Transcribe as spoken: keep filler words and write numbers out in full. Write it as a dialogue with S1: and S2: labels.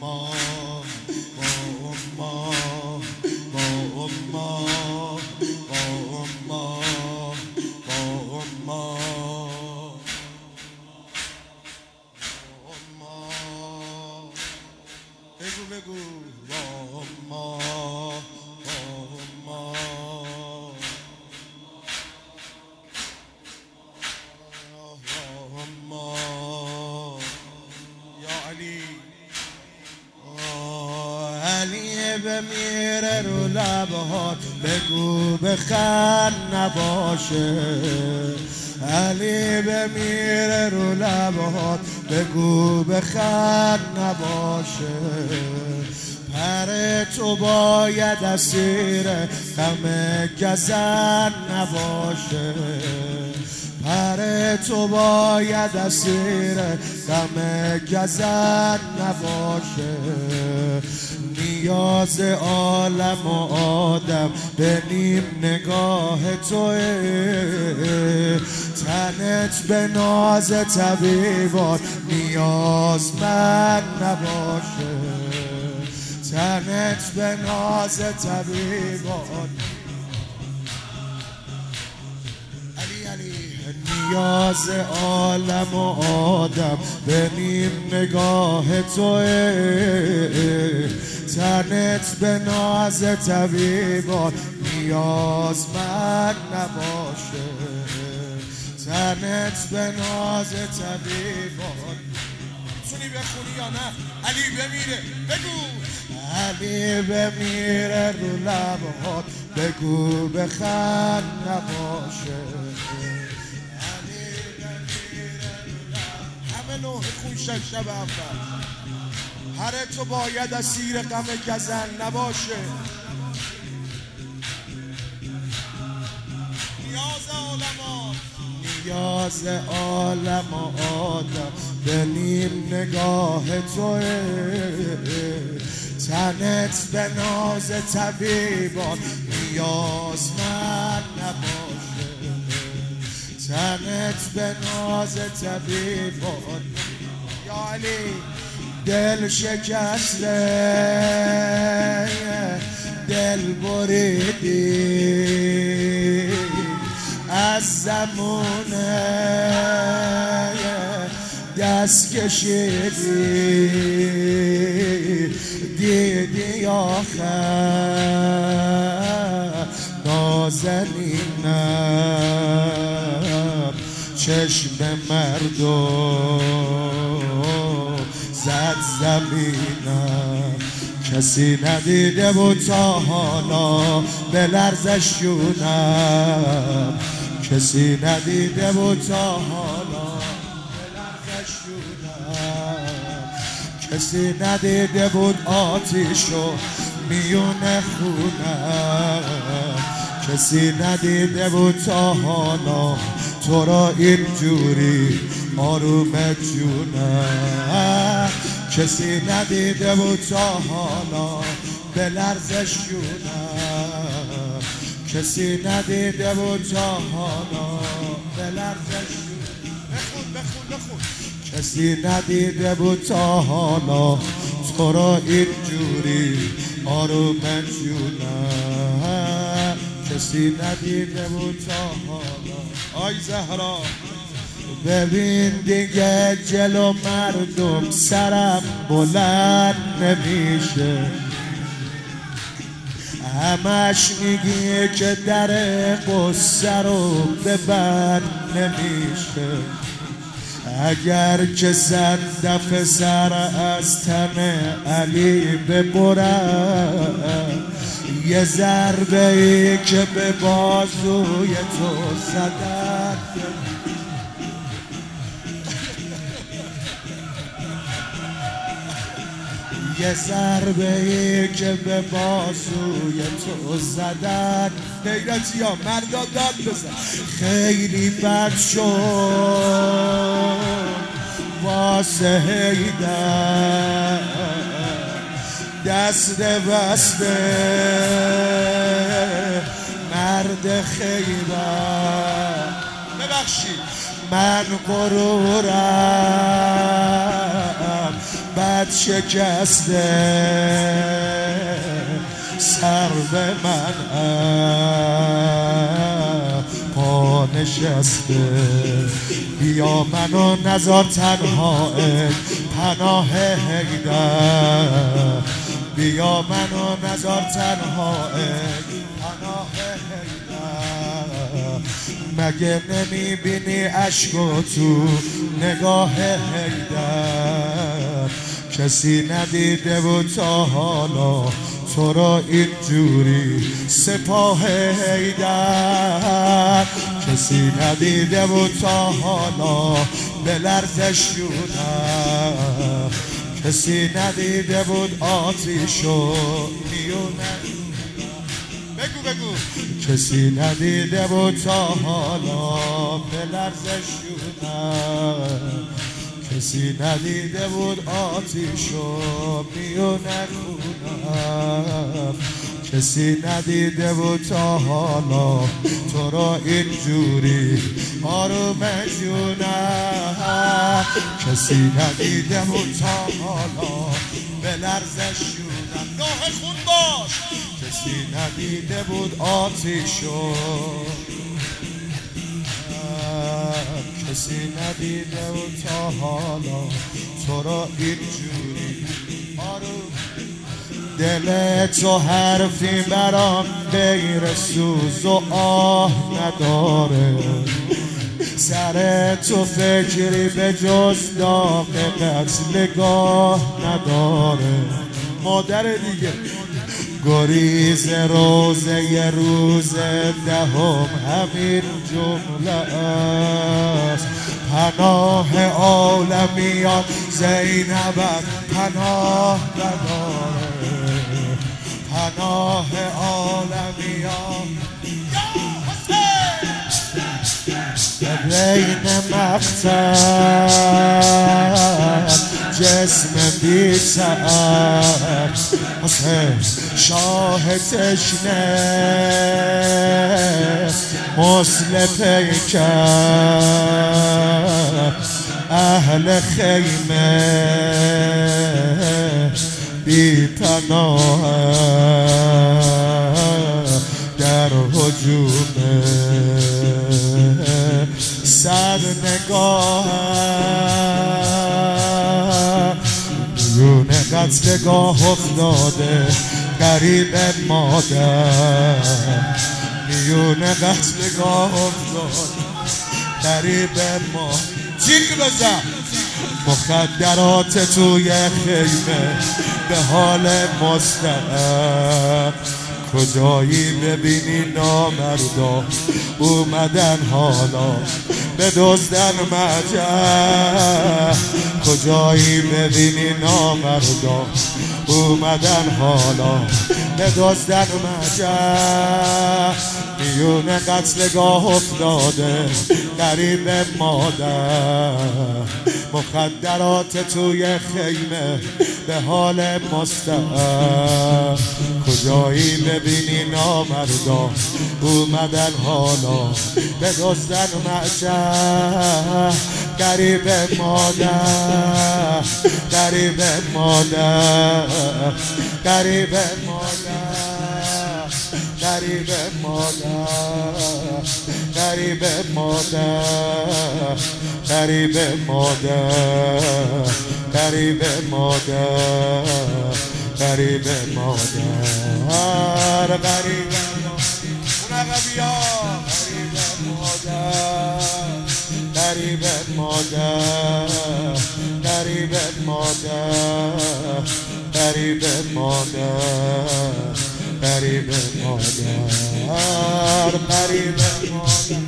S1: ما با ما با ما با ما با ما بگو بگو با ما با ما ما یا علی علی بمیره رو لبهات بگو بخند نباشه علی بمیره رو لبهات بگو بخند نباشه پر تو باید اسیر غم گزن نباشه پر تو باید اسیر غم گزن نباشه نیاز عالم و آدم به نیم نگاه توه تنت به ناز طبیبان نیازمند نباشه تنت به ناز طبیبان علی علی نیاز عالم و آدم به نیم نگاه توه تنت به ناز طبیبان نیازمند نباشه تنت به ناز طبیبان میتونی بخونی یا نه علی بمیره بگو علی بمیره رو لبهات بگو بخند نباشه علی بمیره رو لبهات همه نوع خون شب شب اول هر تو باید اسیر غم گزن نباشه نیاز عالمات نیاز عالم و آدم به نیم نگاه توه تنت به ناز طبیبان نیازمند نباشه تنت به ناز طبیبان یا علی دل شکسته دل بریدی از زمونه دست کشیدی دیدی آخر نازنینم چشم مردم زد زمینم کسی ندیده بود تا حالا به لرزش جونم کسی ندیده بود تا حالا به لرزش جونم کسی ندیده بود آتیشو میون خونم کسی ندیده بود تا حالا تو را اینجوری آروم جونم کسی ندیده بود تا حالا به لرزش جونم کسی ندیده بود تا حالا به لرزش جونم بخون بخون بخون کسی ندیده بود تا حالا تو را اینجوری آروم جونم کسی ندیده بود تا حالا آی زهرا ببین دیگه جلو مردم سرم بلند نمیشه همش میگی که در قصه رو ببند نمیشه اگر که صد دفعه سر از تن علی ببرم یه ضربه ای که به بازوی تو زدن یه ضربه ای که به بازوی تو زدن غیرتی ها مردا داد بزن خیلی بد شد واسه حیدر دست بسته مرد خیبر ببخشید من غرورم قد شکسته سر به من پا نشسته. بیا منو نزار تنها پناه حیدر، بیا منو نزار تنها پناه حیدر. مگه نمیبینی عشقو تو نگاه حیدر؟ کسی ندیده بود تا حالا تو را اینجوری سپاه حیدر. کسی ندیده بود تا حالا به لرزش شدم. کسی ندیده بود آتیشو میونه. بگو بگو. کسی ندیده بود تا حالا به لرزش شدم. کسی ندیده بود آتیشو میونه خونم. کسی ندیده بود تا حالا تو را اینجوری آروم جونم. کسی ندیده بود تا حالا به لرزش شدم. نوح خون باش. کسی ندیده بود آتیشو، کسی ندیده بود تا حالا تو را اینجوری آروم. دل تو حرفی برام غیر سوز و آه نداره. سر تو فکری به جز داغ قتلگاه نداره. مادر دیگه گریز روزه ی روز دهم همین جمله است. پناه عالمیان زینبت پناه نداره. پناه عالمیان بین مقتل جسم بی سر حسین شاه تشنه مسل پیکر اهل خیمه بی پناه در هجومه. سر نگاه میون قتلگاه افتاده قریب مادر. میون قتلگاه افتاده قریب مادر. جیغ بزن. مخدرات توی خیمه به حال مستعد. کجایی ببینی نامردا اومدن حالا به دزدن مجد. کجایی ببینی نامردا اومدن حالا به دزدن مجد. میون قتلگاه افتاده قریب مادر. مخدرات توی خیمه به حال مستعد. کجایی ببینی نامردا اومدن حالا به دزدن معشر. قریب مادر، قریب مادر، قریب مادر، قریب مادر، قریب مادر، قریب مادر، قریب مادر، قریب مادر، قریب قریب مادر، قریب مادر، قریب مادر، قریب مادر، قریب مادر، قریب مادر.